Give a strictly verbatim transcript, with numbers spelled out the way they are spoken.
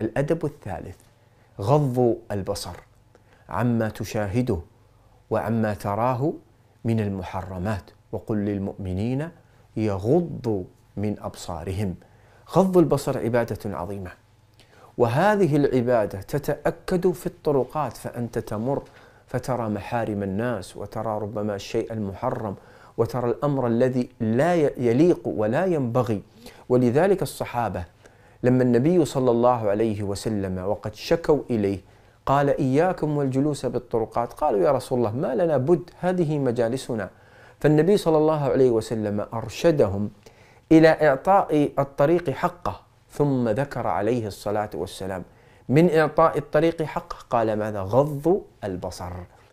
الأدب الثالث غض البصر عما تشاهده وعما تراه من المحرمات، وقل للمؤمنين يغضوا من أبصارهم. غض البصر عبادة عظيمة، وهذه العبادة تتأكد في الطرقات، فأنت تمر فترى محارم الناس، وترى ربما الشيء المحرم، وترى الأمر الذي لا يليق ولا ينبغي. ولذلك الصحابة لما النبي صلى الله عليه وسلم وقد شكوا إليه قال إياكم والجلوس بالطرقات، قالوا يا رسول الله ما لنا بد، هذه مجالسنا. فالنبي صلى الله عليه وسلم أرشدهم إلى إعطاء الطريق حقه، ثم ذكر عليه الصلاة والسلام من إعطاء الطريق حقه قال ماذا؟ غض البصر.